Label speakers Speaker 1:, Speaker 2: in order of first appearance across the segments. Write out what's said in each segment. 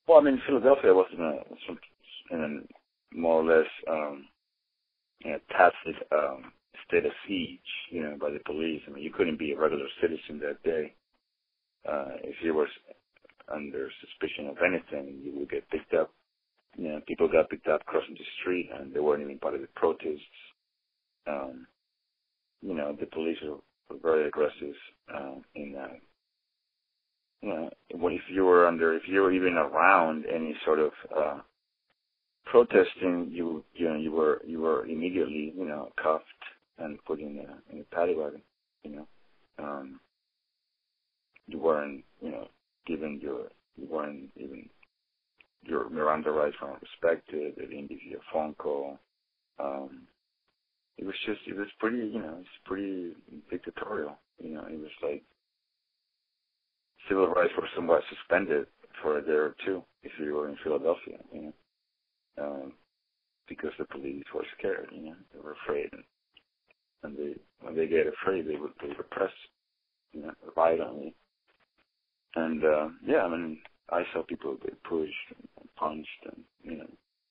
Speaker 1: Well, I mean, Philadelphia was in a more or less tacit state of siege, by the police. I mean, you couldn't be a regular citizen that day. If you were under suspicion of anything, you would get picked up. People got picked up crossing the street, and they weren't even part of the protests. The police were very aggressive in that. If you were even around any sort of protesting, you were immediately cuffed and put in a paddy wagon. You weren't given you weren't even your Miranda rights weren't respected. They didn't give you a phone call. It was pretty dictatorial. It was like civil rights were somewhat suspended for a day or two if you were in Philadelphia, because the police were scared, they were afraid, and when they get afraid, they repress, violently. And I mean, I saw people get pushed and punched and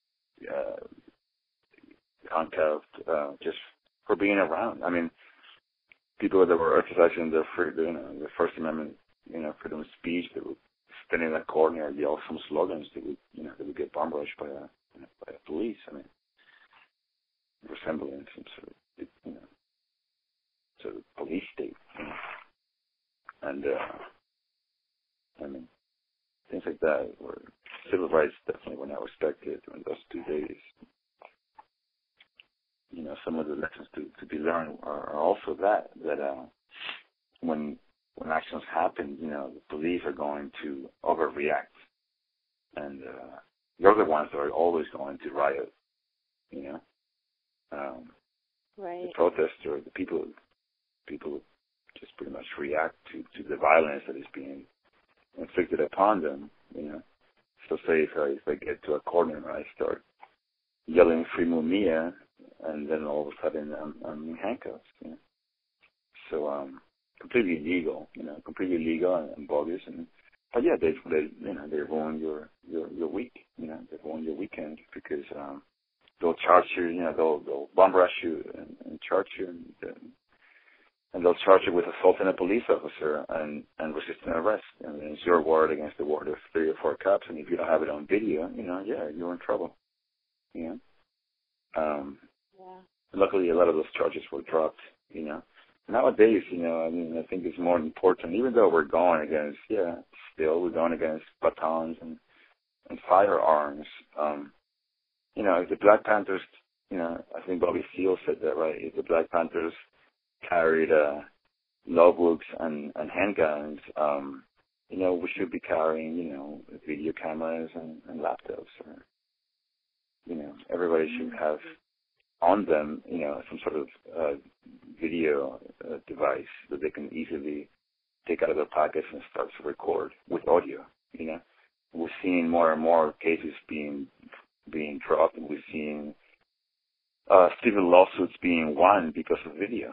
Speaker 1: handcuffed just for being around. I mean, people that were exercising their the First Amendment, freedom of speech, they would stand in a corner and yell some slogans. They would get bomb rushed by a police. I mean, resembling some sort of sort of police state. And I mean, things like that were civil rights definitely were not respected during those 2 days. Some of the lessons to be learned are also that when actions happen, the police are going to overreact, and they're the ones that are always going to riot.
Speaker 2: Right.
Speaker 1: The protesters, the people just pretty much react to the violence that is being inflicted upon them. So say if I get to a corner and I start yelling "Free Mumia," and then all of a sudden I'm in handcuffs. So completely illegal, completely illegal and bogus. But yeah, they ruin your week. They ruin your weekend because they'll charge you. They'll bomb rush you and charge you, and they'll charge you with assaulting a police officer and resisting arrest. And it's your word against the word of 3 or 4 cops. And if you don't have it on video, you're in trouble. Luckily, a lot of those charges were dropped. Nowadays, I think it's more important, even though we're going against, we're going against batons and firearms. If the Black Panthers, I think Bobby Seale said that, right? If the Black Panthers carried law books and handguns, we should be carrying, video cameras and laptops. Or, everybody should have on them, some sort of video device that they can easily take out of their pockets and start to record with audio. We're seeing more and more cases being dropped, and we're seeing civil lawsuits being won because of video.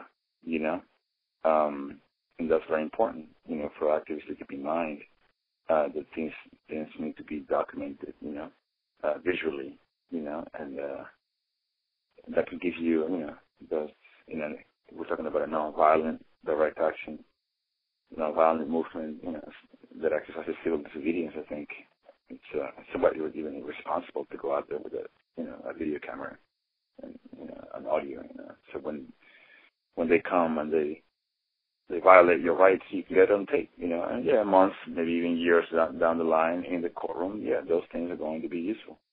Speaker 1: And that's very important, for activists to keep in mind that things need to be documented, visually, and that can give you, we're talking about a nonviolent direct action, nonviolent movement, that exercises civil disobedience. I think it's somebody who's even responsible to go out there with a video camera and an audio. So when they come and they violate your rights, you can get on tape. And months, maybe even years down the line in the courtroom, those things are going to be useful.